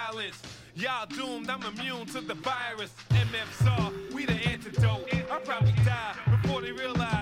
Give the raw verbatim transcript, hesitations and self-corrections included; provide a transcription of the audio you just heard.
violence. Y'all doomed, I'm immune to the virus. M F S A R, we the antidote. I'll probably die before they realize